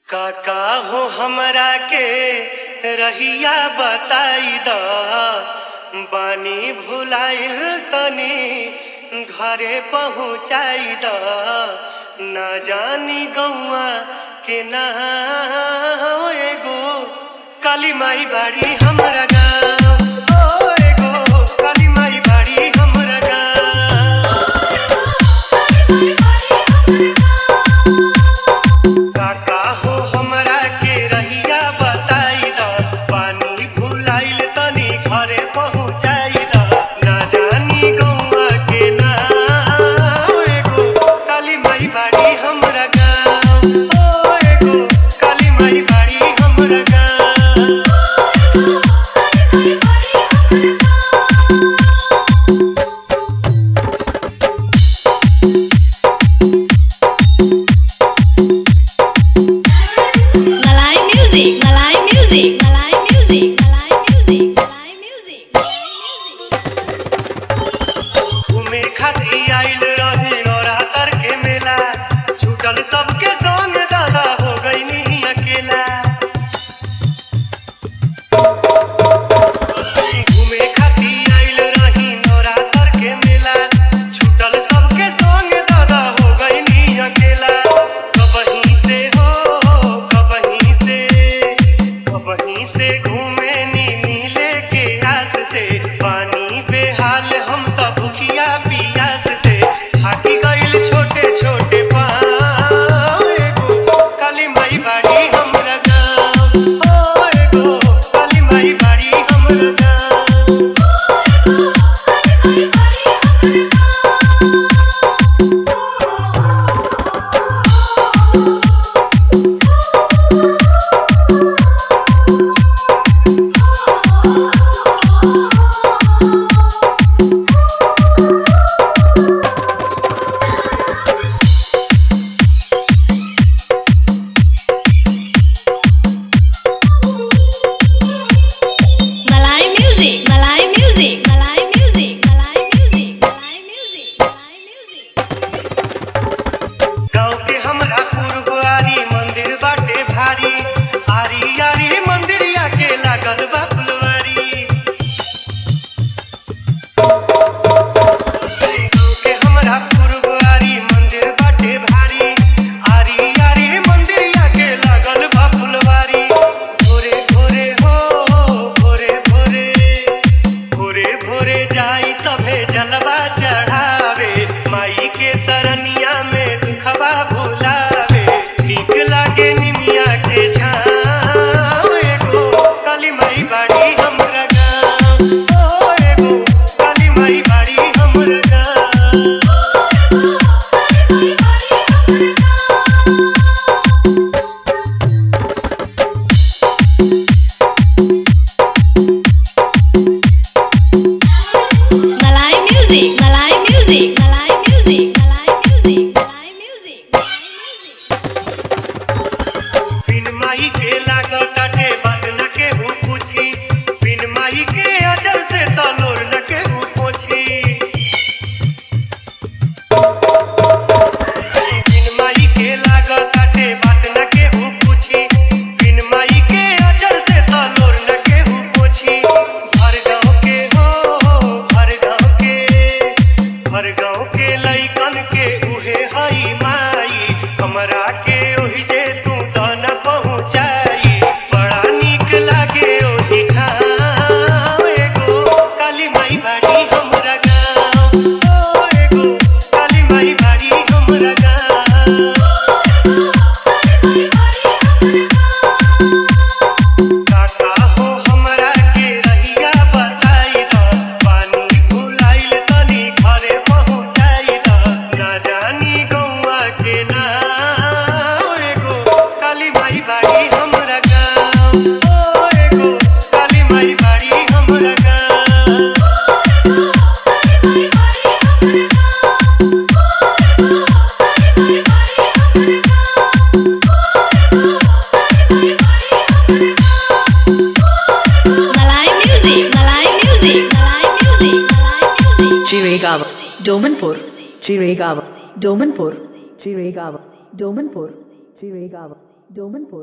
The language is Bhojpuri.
काका हो हमरा के रहिया बताई द बानी भुलाइल तनी घरे पहुँचाई द ना जानी गौआ के ना एगो काली माई बाड़ी हमरा गाँव एगो काली माई बाड़ी हमरा गाँव। काका हो हमरा के रहिया बताई द पानी भुलाइल तनी घरे पहुँचाई द ना जानी गौआ के ना एगो काली माई बाड़ी हमरा गाँव एगो काली माई बाड़ी हमरा गाँव। घूमे खातिर आइल रही नवरात्र के मेला छूटल सबके संग दादा हो गईनी अकेला। घूमे खातिर आइल रही नवरात्र के मेला छूटल सबके संग दादा हो गईनी अकेला। कबहीं से घूमे नी मिले के आस से पानी बेहाल हम त भूखिया पियास से थाकी गइल छोटे छोटे पाँव एगो काली माई बाड़ी हमरा गाँव एगो काली माई बाड़ी हमरा गाँव। गाँव के हमरा पुरबारी मंदिर बाटे भारी आरी आरी मंदिरिया के लागल बा फुलवारी। गाँव के हमरा पुरबारी मंदिर बाटे भारी आरी आरी मंदिरिया के लागल बा फुलवारी। भोरे भोरे हो भोरे भोरे जाई सभे जलवा चढ़ावे माई के सरनिया में दुखवा भुलावे नीक लागे निमिया के छाँव एगो काली माई बाड़ी हमरा गाँव एगो काली माई बाड़ी हमरा गाँव। बिन माई के लागताटे बात न केहू पूछी बिन माई के अजर से तलोर न केहू पोछी। बिन माई के लागताटे बात न केहू पूछी बिन माई के अजर से तलोर न केहू पोछी। हर गाँव के लइकन के उहे हई माई हमरा के ओहि जे तू न पहुँचाई बड़ा नीक लागे ओहि ठाम एगो काली माई बाड़ी हमरा गाँव एगो काली माई बाड़ी हमरा गाँव। काका हो हमरा के रहिया बताई द पानी भुलाइल तनी घरे पहुँचाई द ना जानी गौआ के ना एगो काली माई बाड़ी हमरा गाँव एगो काली माई बाड़ी हमरा गाँव। Chiregaon, Domanpur, Chiregaon, Domanpur, Chiregaon, Domanpur, Chiregaon. Domanpur.